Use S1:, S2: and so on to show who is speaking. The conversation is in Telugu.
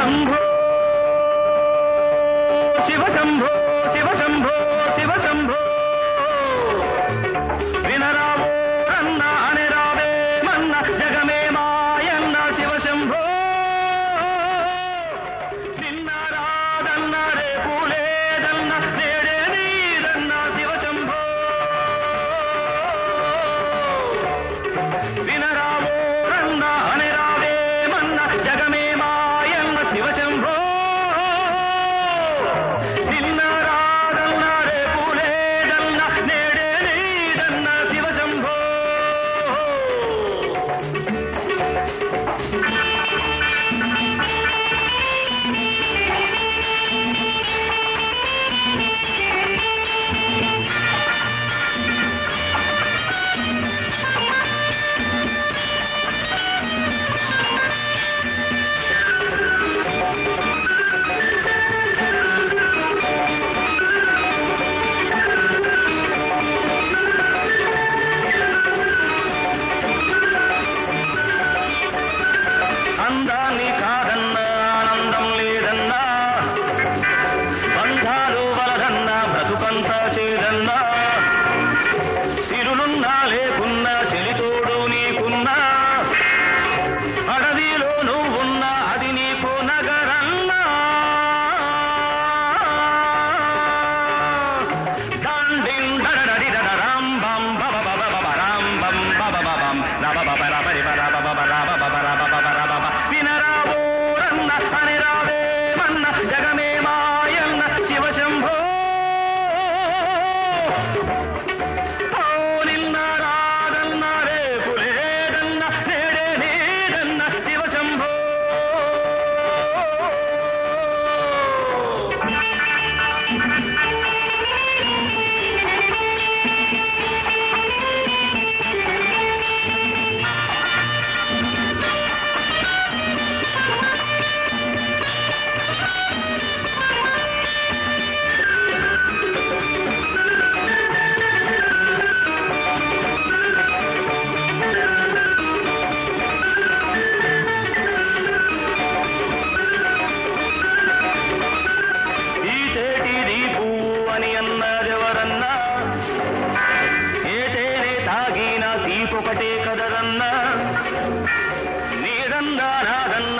S1: శంభో శివ శంభో శివ శంభో శివ శంభో వినరావో రన్న అని రావే మన్న జగమే మాయన్న శివ శంభో నిన్న రాదన్న రేపు లేదన్న నేడే నీదన్న శివ శంభో వినరావో రన్న అని రావే మన్న జగమే మాయన్న శివ శంభో నిన్న రాదన్న రేపు లేదన్న నేడే నీదన్న శివ శంభో అందాన్ని కాదన్నా ఆనందం లేదన్నా బంధాలు వలదన్నా బ్రతుకంతా చేదన్నా సిరులున్నా లేకున్నా చెలితోడు నీకున్నా అడవిలో నువ్వున్నా అది నీకు నగరన్నా డాండిం డడడడిడడరాం బం బబ బబ బబ రాం బం బబ బబం రబ బబ రబరి బర బబ బబ రబ బబ రబ బబ రబ బబ వినరావో రన్న అని రావే మన్న జగమే మాయన్న శివ శంభో ఓ నిన్న రాదన్న రేపు లేదన్న నేడే నీదన్న శివ శంభో ఈ తేటిది పువ్వు అని అన్నదెవరన్నా ఏ తేనె తాగినా తీపొకటే కదరన్నా నీదన్నా నాదన్నా